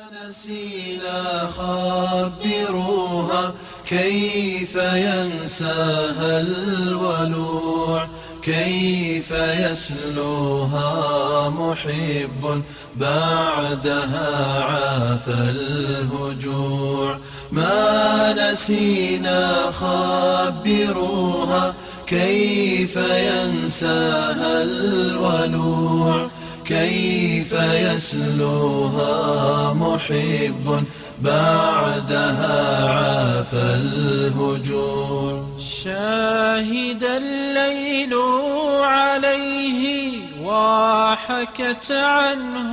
نسينا خبروها كيف ينساها الولوع، كيف يسلوها محب بعدها عاف الهجوع. ما نسينا خبروها كيف ينساها الولوع، كيف يسلوها محب بعدها عاف الهجوع. شاهد الليل عليه وحكت عنه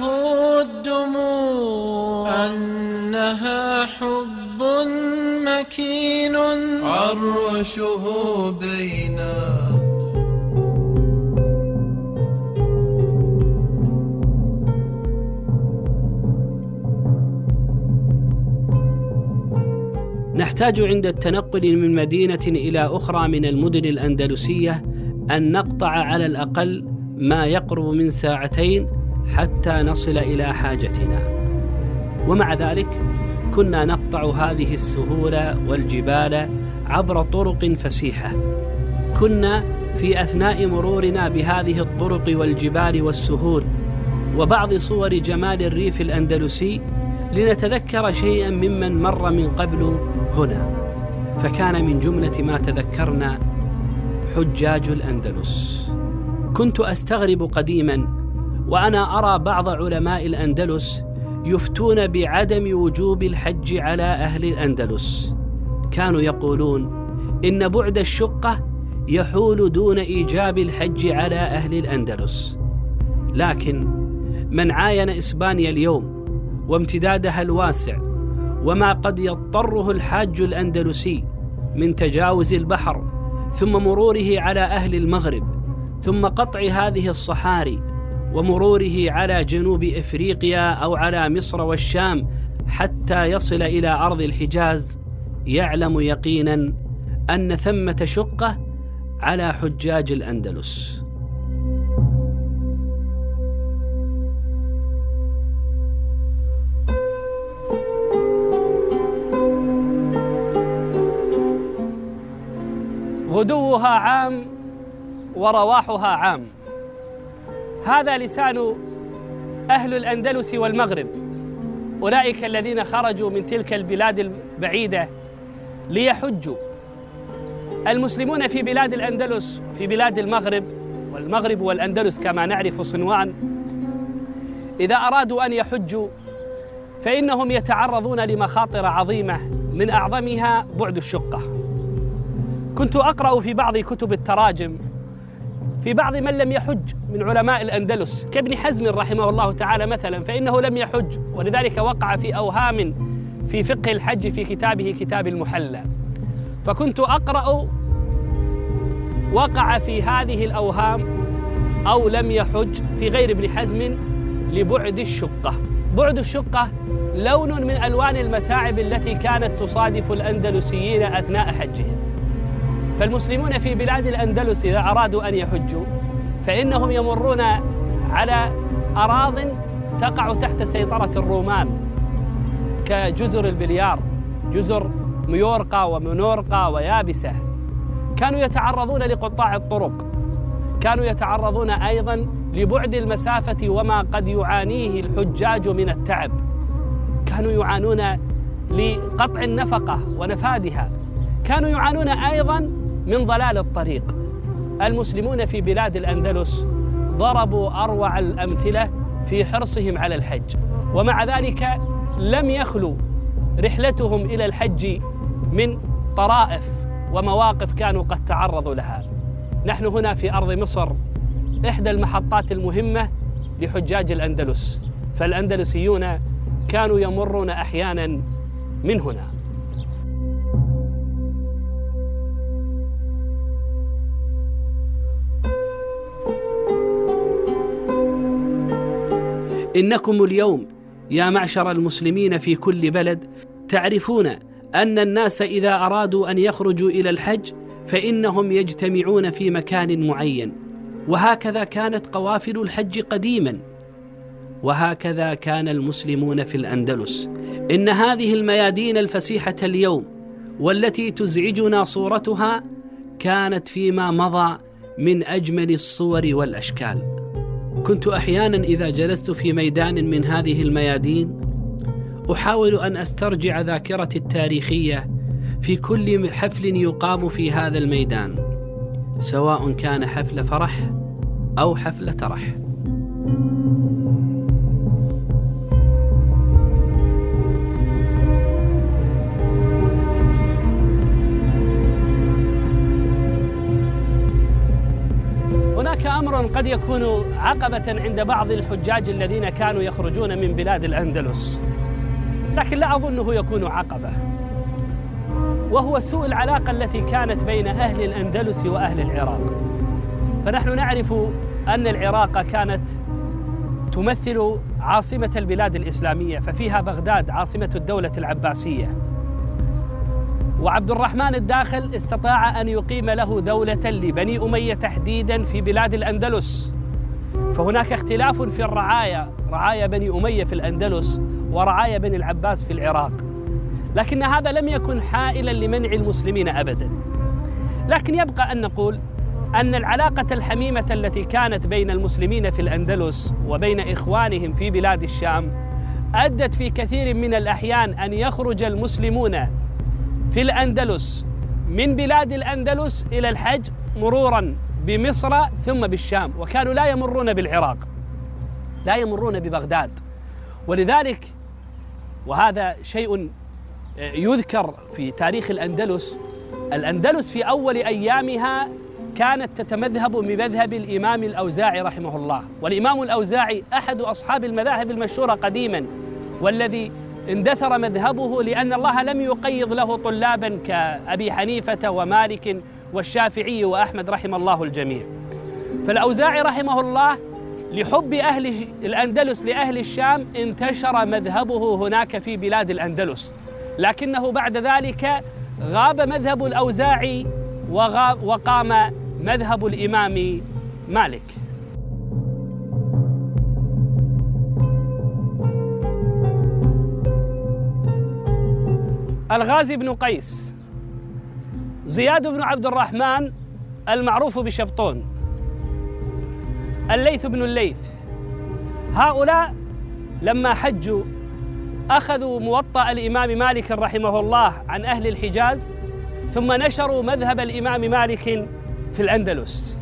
الدموع أنها حب مكين عرشه بين نحتاج عند التنقل من مدينة إلى أخرى من المدن الأندلسية أن نقطع على الأقل ما يقرب من 2 ساعات حتى نصل إلى حاجتنا، ومع ذلك كنا نقطع هذه السهول والجبال عبر طرق فسيحة. كنا في أثناء مرورنا بهذه الطرق والجبال والسهول وبعض صور جمال الريف الأندلسي لنتذكر شيئا ممن مر من قبل هنا، فكان من جملة ما تذكرنا حجاج الأندلس. كنت أستغرب قديما وأنا أرى بعض علماء الأندلس يفتون بعدم وجوب الحج على أهل الأندلس. كانوا يقولون إن بعد الشقة يحول دون إيجاب الحج على أهل الأندلس، لكن من عاين إسبانيا اليوم وامتدادها الواسع وما قد يضطره الحاج الأندلسي من تجاوز البحر ثم مروره على أهل المغرب ثم قطع هذه الصحاري ومروره على جنوب إفريقيا أو على مصر والشام حتى يصل إلى أرض الحجاز، يعلم يقينا أن ثمة شقة على حجاج الأندلس. غدوها عام ورواحها عام، هذا لسان أهل الأندلس والمغرب، أولئك الذين خرجوا من تلك البلاد البعيدة ليحجوا. المسلمون في بلاد الأندلس في بلاد المغرب، والمغرب والأندلس كما نعرف صنوان، إذا أرادوا أن يحجوا فإنهم يتعرضون لمخاطر عظيمة، من أعظمها بعد الشقة. كنت أقرأ في بعض كتب التراجم في بعض من لم يحج من علماء الأندلس كابن حزم رحمه الله تعالى مثلا، فإنه لم يحج ولذلك وقع في أوهام في فقه الحج في كتابه كتاب المحلى. فكنت أقرأ وقع في هذه الأوهام أو لم يحج في غير ابن حزم لبعد الشقة. بعد الشقة لون من ألوان المتاعب التي كانت تصادف الأندلسيين أثناء حجهم. فالمسلمون في بلاد الأندلس إذا أرادوا أن يحجوا فإنهم يمرون على أراضٍ تقع تحت سيطرة الرومان كجزر البليار، جزر ميورقا ومنورقا ويابسة. كانوا يتعرضون لقطاع الطرق، كانوا يتعرضون أيضا لبعد المسافة وما قد يعانيه الحجاج من التعب، كانوا يعانون لقطع النفقة ونفادها، كانوا يعانون أيضا من ضلال الطريق. المسلمون في بلاد الأندلس ضربوا أروع الأمثلة في حرصهم على الحج، ومع ذلك لم يخلو رحلتهم إلى الحج من طرائف ومواقف كانوا قد تعرضوا لها. نحن هنا في أرض مصر إحدى المحطات المهمة لحجاج الأندلس، فالأندلسيون كانوا يمرون أحيانا من هنا. إنكم اليوم يا معشر المسلمين في كل بلد تعرفون أن الناس إذا أرادوا أن يخرجوا إلى الحج فإنهم يجتمعون في مكان معين، وهكذا كانت قوافل الحج قديما. وهكذا كان المسلمون في الأندلس. إن هذه الميادين الفسيحة اليوم والتي تزعجنا صورتها كانت فيما مضى من أجمل الصور والأشكال. كنت أحيانا إذا جلست في ميدان من هذه الميادين أحاول أن أسترجع ذاكرتي التاريخية في كل حفل يقام في هذا الميدان، سواء كان حفل فرح أو حفل ترح. هناك أمر قد يكون عقبة عند بعض الحجاج الذين كانوا يخرجون من بلاد الأندلس، لكن لا أظنه يكون عقبة، وهو سوء العلاقة التي كانت بين أهل الأندلس وأهل العراق. فنحن نعرف أن العراق كانت تمثل عاصمة البلاد الإسلامية، ففيها بغداد عاصمة الدولة العباسية، وعبد الرحمن الداخل استطاع أن يقيم له دولة لبني أمية تحديدا في بلاد الأندلس. فهناك اختلاف في الرعاية، رعايا بني أمية في الأندلس ورعايا بني العباس في العراق، لكن هذا لم يكن حائلا لمنع المسلمين أبدا. لكن يبقى أن نقول أن العلاقة الحميمة التي كانت بين المسلمين في الأندلس وبين إخوانهم في بلاد الشام أدت في كثير من الأحيان أن يخرج المسلمون في الأندلس من بلاد الأندلس إلى الحج مرورا بمصر ثم بالشام، وكانوا لا يمرون بالعراق، لا يمرون ببغداد. ولذلك وهذا شيء يذكر في تاريخ الأندلس، الأندلس في أول أيامها كانت تتمذهب بمذهب الإمام الأوزاعي رحمه الله، والإمام الأوزاعي أحد أصحاب المذاهب المشهورة قديما، والذي اندثر مذهبه لأن الله لم يقيض له طلابا كأبي حنيفة ومالك والشافعي وأحمد رحم الله الجميع. فالأوزاعي رحمه الله لحب أهل الأندلس لأهل الشام انتشر مذهبه هناك في بلاد الأندلس، لكنه بعد ذلك غاب مذهب الأوزاعي وقام مذهب الإمام مالك. الغازي بن قيس، زياد بن عبد الرحمن المعروف بشبطون، الليث بن الليث، هؤلاء لما حجوا أخذوا موطأ الإمام مالك رحمه الله عن أهل الحجاز، ثم نشروا مذهب الإمام مالك في الأندلس.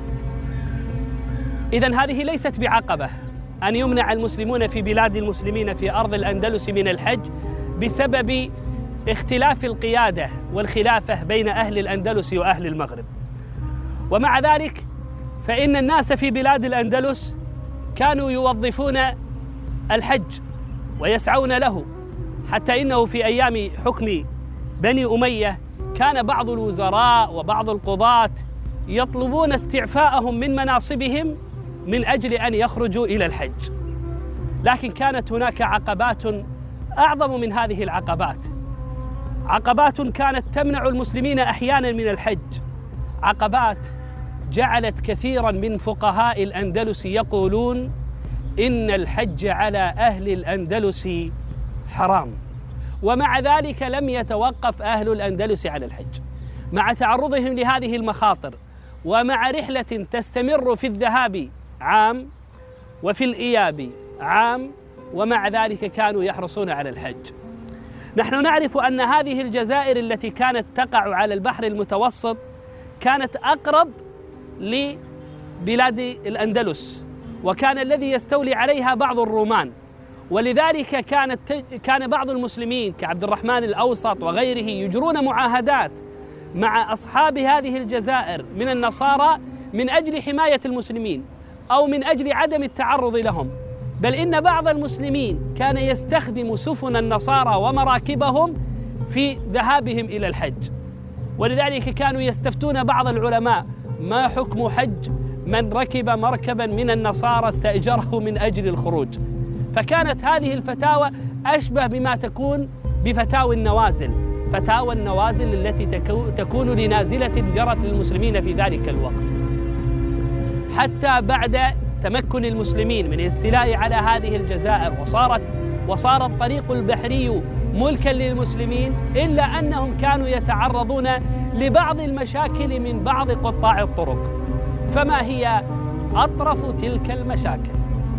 إذن هذه ليست بعقبة أن يمنع المسلمون في بلاد المسلمين في أرض الأندلس من الحج بسبب اختلاف القيادة والخلافة بين أهل الأندلس وأهل المغرب. ومع ذلك فإن الناس في بلاد الأندلس كانوا يوظفون الحج ويسعون له، حتى إنه في أيام حكم بني أمية كان بعض الوزراء وبعض القضاة يطلبون استعفاءهم من مناصبهم من أجل أن يخرجوا إلى الحج. لكن كانت هناك عقبات أعظم من هذه العقبات، عقبات كانت تمنع المسلمين أحيانا من الحج، عقبات جعلت كثيرا من فقهاء الأندلس يقولون إن الحج على أهل الأندلس حرام. ومع ذلك لم يتوقف أهل الأندلس على الحج مع تعرضهم لهذه المخاطر، ومع رحلة تستمر في الذهاب عام وفي الإياب عام، ومع ذلك كانوا يحرصون على الحج. نحن نعرف أن هذه الجزائر التي كانت تقع على البحر المتوسط كانت أقرب لبلاد الأندلس، وكان الذي يستولي عليها بعض الرومان، ولذلك كان بعض المسلمين كعبد الرحمن الأوسط وغيره يجرون معاهدات مع أصحاب هذه الجزائر من النصارى من أجل حماية المسلمين أو من أجل عدم التعرض لهم، بل إن بعض المسلمين كان يستخدم سفن النصارى ومراكبهم في ذهابهم إلى الحج. ولذلك كانوا يستفتون بعض العلماء ما حكم حج من ركب مركبا من النصارى استأجره من أجل الخروج. فكانت هذه الفتاوى أشبه بما تكون بفتاوى النوازل، فتاوى النوازل التي تكون لنازلة جرت للمسلمين في ذلك الوقت، حتى بعد تمكن المسلمين من الاستيلاء على هذه الجزائر وصار الطريق البحري ملكا للمسلمين، إلا أنهم كانوا يتعرضون لبعض المشاكل من بعض قطاع الطرق. فما هي أطرف تلك المشاكل؟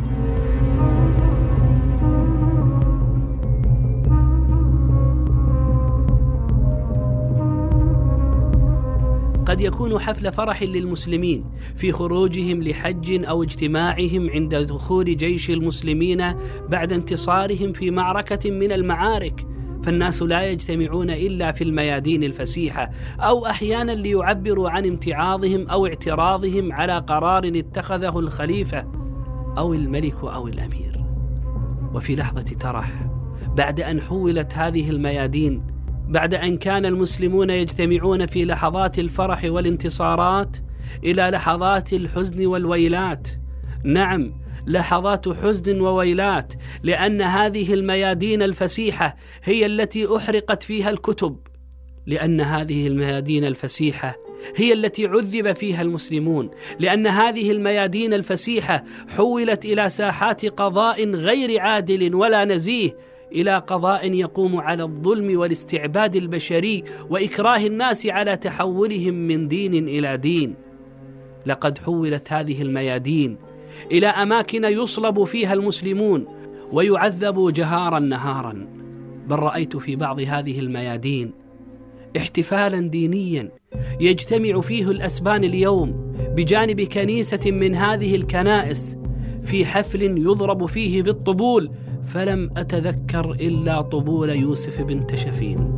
قد يكون حفل فرح للمسلمين في خروجهم لحج أو اجتماعهم عند دخول جيش المسلمين بعد انتصارهم في معركة من المعارك، فالناس لا يجتمعون إلا في الميادين الفسيحة، أو أحيانا ليعبروا عن امتعاضهم أو اعتراضهم على قرار اتخذه الخليفة أو الملك أو الأمير. وفي لحظة ترح، بعد أن حولت هذه الميادين، بعد أن كان المسلمون يجتمعون في لحظات الفرح والانتصارات، إلى لحظات الحزن والويلات. نعم، لحظات حزن وويلات، لأن هذه الميادين الفسيحة هي التي أحرقت فيها الكتب، لأن هذه الميادين الفسيحة هي التي عذب فيها المسلمون، لأن هذه الميادين الفسيحة حولت إلى ساحات قضاء غير عادل ولا نزيه، إلى قضاء يقوم على الظلم والاستعباد البشري وإكراه الناس على تحولهم من دين إلى دين. لقد حولت هذه الميادين إلى أماكن يصلب فيها المسلمون ويعذبوا جهارا نهارا. بل رأيت في بعض هذه الميادين احتفالا دينيا يجتمع فيه الأسبان اليوم بجانب كنيسة من هذه الكنائس في حفل يضرب فيه بالطبول، فلم أتذكر إلا طبول يوسف بن تشفين.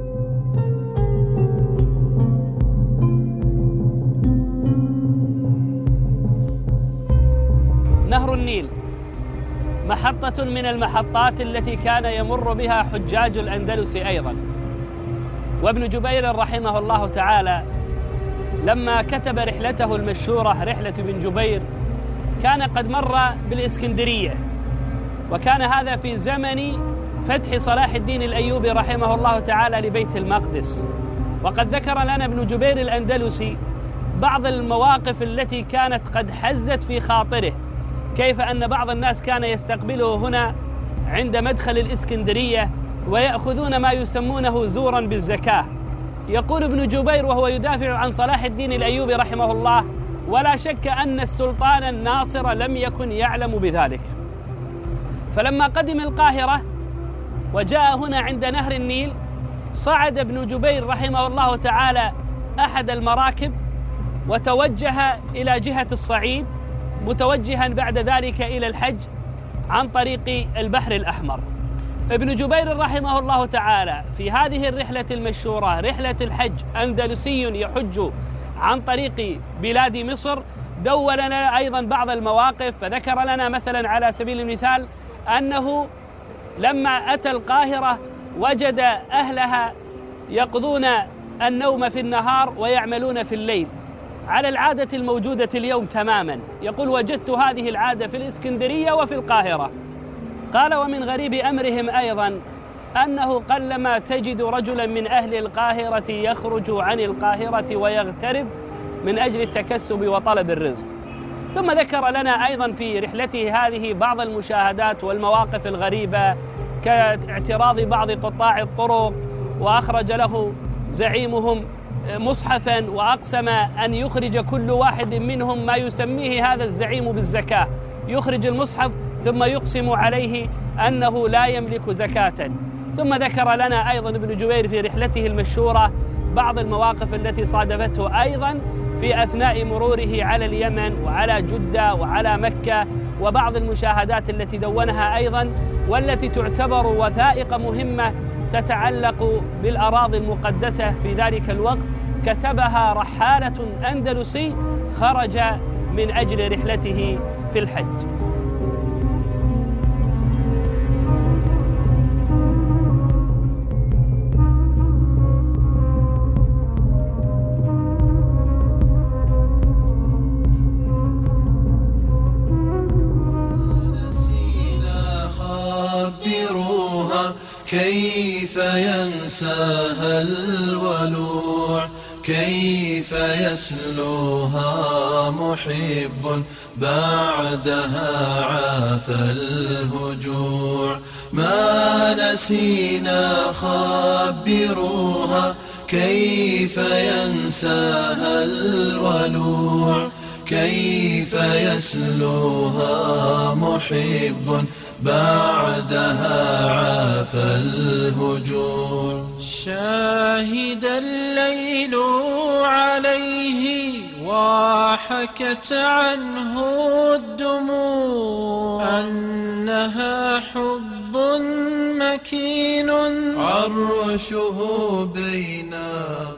نهر النيل محطة من المحطات التي كان يمر بها حجاج الأندلس أيضا. وابن جبير رحمه الله تعالى لما كتب رحلته المشهورة رحلة ابن جبير كان قد مر بالإسكندرية، وكان هذا في زمن فتح صلاح الدين الأيوبي رحمه الله تعالى لبيت المقدس. وقد ذكر لنا ابن جبير الأندلسي بعض المواقف التي كانت قد حزت في خاطره، كيف أن بعض الناس كان يستقبله هنا عند مدخل الإسكندرية ويأخذون ما يسمونه زورا بالزكاة. يقول ابن جبير وهو يدافع عن صلاح الدين الأيوبي رحمه الله: ولا شك أن السلطان الناصر لم يكن يعلم بذلك. فلما قدم القاهرة وجاء هنا عند نهر النيل، صعد ابن جبير رحمه الله تعالى أحد المراكب وتوجه إلى جهة الصعيد، متوجها بعد ذلك إلى الحج عن طريق البحر الأحمر. ابن جبير رحمه الله تعالى في هذه الرحلة المشهورة رحلة الحج، أندلسي يحج عن طريق بلاد مصر، دون لنا أيضا بعض المواقف. فذكر لنا مثلا على سبيل المثال أنه لما أتى القاهرة وجد أهلها يقضون النوم في النهار ويعملون في الليل على العادة الموجودة اليوم تماما. يقول: وجدت هذه العادة في الإسكندرية وفي القاهرة. قال: ومن غريب أمرهم أيضا أنه قلما تجد رجلا من أهل القاهرة يخرج عن القاهرة ويغترب من أجل التكسب وطلب الرزق. ثم ذكر لنا أيضا في رحلته هذه بعض المشاهدات والمواقف الغريبة، كاعتراض بعض قطاع الطرق، وأخرج له زعيمهم مصحفا وأقسم أن يخرج كل واحد منهم ما يسميه هذا الزعيم بالزكاة، يخرج المصحف ثم يقسم عليه أنه لا يملك زكاة. ثم ذكر لنا أيضا ابن جبير في رحلته المشهورة بعض المواقف التي صادفته أيضا في أثناء مروره على اليمن وعلى جدة وعلى مكة، وبعض المشاهدات التي دونها أيضا والتي تعتبر وثائق مهمة تتعلق بالأراضي المقدسة في ذلك الوقت، كتبها رحالة أندلسي خرج من أجل رحلته في الحج. كيف ينساها الولوع، كيف يسلوها محب بعدها عاف الهجوع. ما نسينا خبروها كيف ينساها الولوع. كيف يسلوها محب بعدها عاف الهجوع. شاهد الليل عليه وحكت عنه الدموع أنها حب مكين عرشه بين